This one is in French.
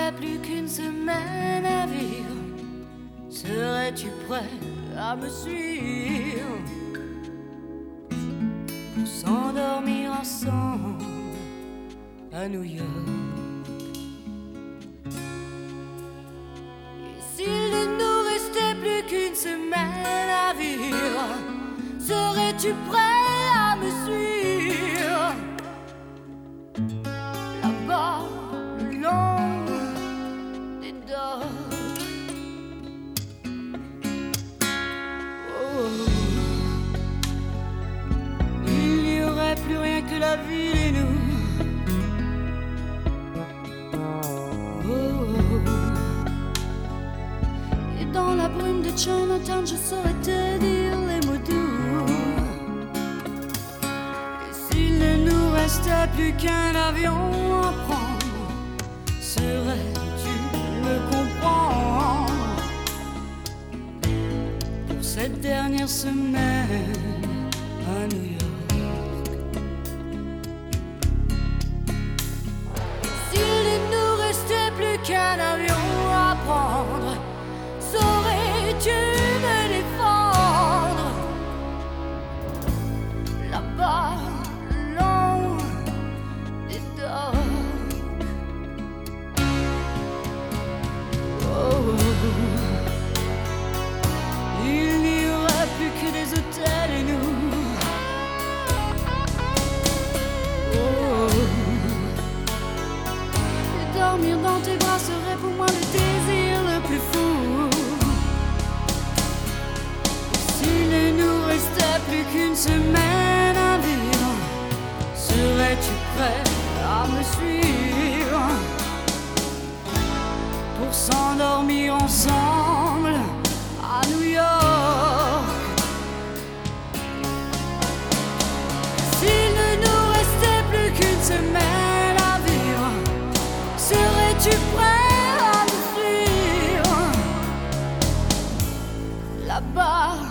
restait plus qu'une semaine à vivre, serais-tu prêt à me suivre pour s'endormir ensemble à New York? Et s'il ne nous restait plus qu'une semaine à vivre, serais-tu prêt à me suivre là-bas le long des docks? Oh. Il n'y aurait plus rien que la ville et nous. Et dans la brume de Chinatown, je saurais te dire les mots doux. Et s'il ne nous restait plus qu'un avion à prendre, serais-tu me comprendre pour cette dernière semaine à New York? Qu'un avion à prendre, saurais-tu me défendre là-bas, le long des docks? Oh. Il n'y aurait plus que des hôtels et nous. Dormir dans tes bras serait pour moi le désir le plus fou. S'il ne nous restait plus qu'une semaine à vivre, serais-tu prêt à me suivre pour s'endormir ensemble à New York? S'il ne nous restait plus qu'une semaine, serais-tu prêt à me suivre là-bas